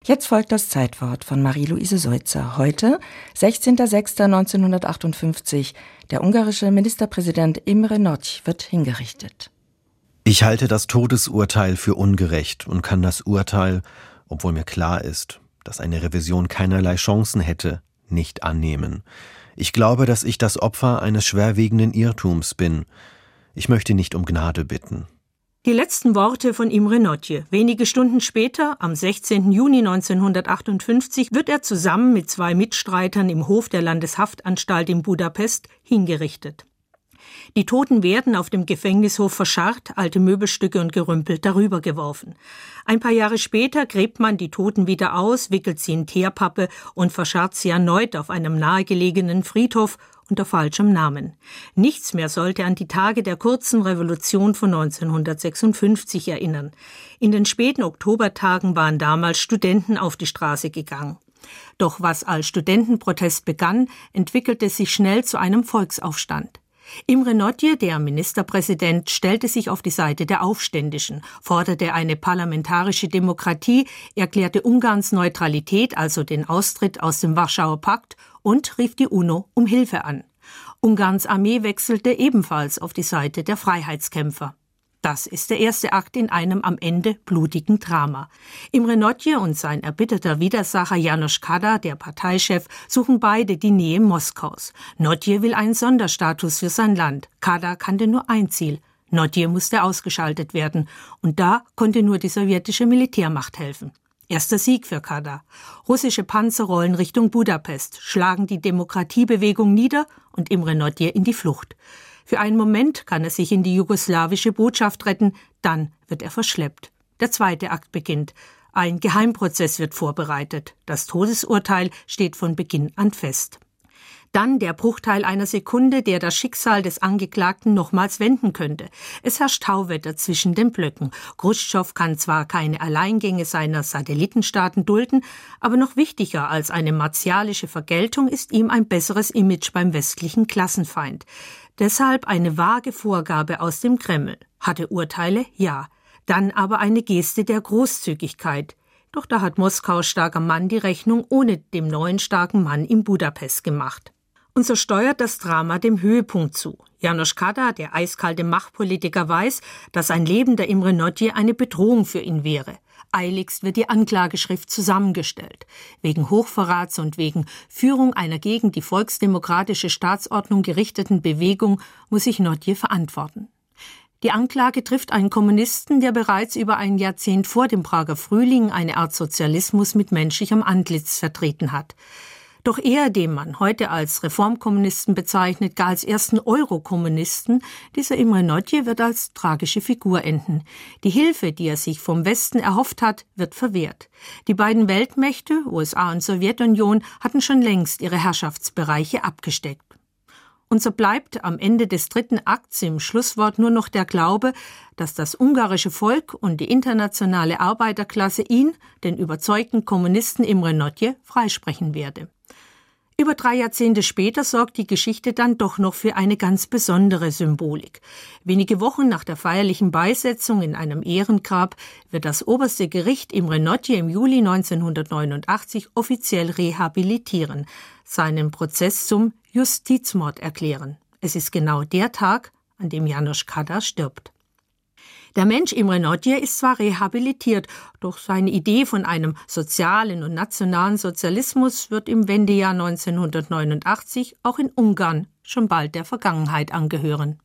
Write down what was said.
Jetzt folgt das Zeitwort von Marie-Louise Seutzer. Heute, 16.06.1958, der ungarische Ministerpräsident Imre Nagy wird hingerichtet. Ich halte das Todesurteil für ungerecht und kann das Urteil, obwohl mir klar ist, dass eine Revision keinerlei Chancen hätte, nicht annehmen. Ich glaube, dass ich das Opfer eines schwerwiegenden Irrtums bin. Ich möchte nicht um Gnade bitten. Die letzten Worte von Imre Nagy. Wenige Stunden später, am 16. Juni 1958, wird er zusammen mit 2 Mitstreitern im Hof der Landeshaftanstalt in Budapest hingerichtet. Die Toten werden auf dem Gefängnishof verscharrt, alte Möbelstücke und Gerümpel darüber geworfen. Ein paar Jahre später gräbt man die Toten wieder aus, wickelt sie in Teerpappe und verscharrt sie erneut auf einem nahegelegenen Friedhof unter falschem Namen. Nichts mehr sollte an die Tage der kurzen Revolution von 1956 erinnern. In den späten Oktobertagen waren damals Studenten auf die Straße gegangen. Doch was als Studentenprotest begann, entwickelte sich schnell zu einem Volksaufstand. Imre Nagy, der Ministerpräsident, stellte sich auf die Seite der Aufständischen, forderte eine parlamentarische Demokratie, erklärte Ungarns Neutralität, also den Austritt aus dem Warschauer Pakt, und rief die UNO um Hilfe an. Ungarns Armee wechselte ebenfalls auf die Seite der Freiheitskämpfer. Das ist der erste Akt in einem am Ende blutigen Drama. Imre Nagy und sein erbitterter Widersacher János Kada, der Parteichef, suchen beide die Nähe Moskaus. Nagy will einen Sonderstatus für sein Land. Kada kannte nur ein Ziel: Nagy musste ausgeschaltet werden. Und da konnte nur die sowjetische Militärmacht helfen. Erster Sieg für Kada. Russische Panzer rollen Richtung Budapest, schlagen die Demokratiebewegung nieder und Imre Nagy in die Flucht. Für einen Moment kann er sich in die jugoslawische Botschaft retten, dann wird er verschleppt. Der zweite Akt beginnt. Ein Geheimprozess wird vorbereitet. Das Todesurteil steht von Beginn an fest. Dann der Bruchteil einer Sekunde, der das Schicksal des Angeklagten nochmals wenden könnte. Es herrscht Tauwetter zwischen den Blöcken. Chruschtschow kann zwar keine Alleingänge seiner Satellitenstaaten dulden, aber noch wichtiger als eine martialische Vergeltung ist ihm ein besseres Image beim westlichen Klassenfeind. Deshalb eine vage Vorgabe aus dem Kreml. Hatte Urteile? Ja. Dann aber eine Geste der Großzügigkeit. Doch da hat Moskaus starker Mann die Rechnung ohne dem neuen starken Mann in Budapest gemacht. Und so steuert das Drama dem Höhepunkt zu. János Kada, der eiskalte Machtpolitiker, weiß, dass ein lebender Imre Nagy eine Bedrohung für ihn wäre. Eiligst wird die Anklageschrift zusammengestellt. Wegen Hochverrats und wegen Führung einer gegen die volksdemokratische Staatsordnung gerichteten Bewegung muss sich Nagy verantworten. Die Anklage trifft einen Kommunisten, der bereits über ein Jahrzehnt vor dem Prager Frühling eine Art Sozialismus mit menschlichem Antlitz vertreten hat. Doch er, den man heute als Reformkommunisten bezeichnet, gar als ersten Eurokommunisten, dieser Imre Nagy wird als tragische Figur enden. Die Hilfe, die er sich vom Westen erhofft hat, wird verwehrt. Die beiden Weltmächte, USA und Sowjetunion, hatten schon längst ihre Herrschaftsbereiche abgesteckt. Und so bleibt am Ende des dritten Akts im Schlusswort nur noch der Glaube, dass das ungarische Volk und die internationale Arbeiterklasse ihn, den überzeugten Kommunisten Imre Nagy, freisprechen werde. Über 3 Jahrzehnte später sorgt die Geschichte dann doch noch für eine ganz besondere Symbolik. Wenige Wochen nach der feierlichen Beisetzung in einem Ehrengrab wird das oberste Gericht Imre Nagy im Juli 1989 offiziell rehabilitieren, seinen Prozess zum Justizmord erklären. Es ist genau der Tag, an dem János Kada stirbt. Der Mensch Imre Nagy ist zwar rehabilitiert, doch seine Idee von einem sozialen und nationalen Sozialismus wird im Wendejahr 1989 auch in Ungarn schon bald der Vergangenheit angehören.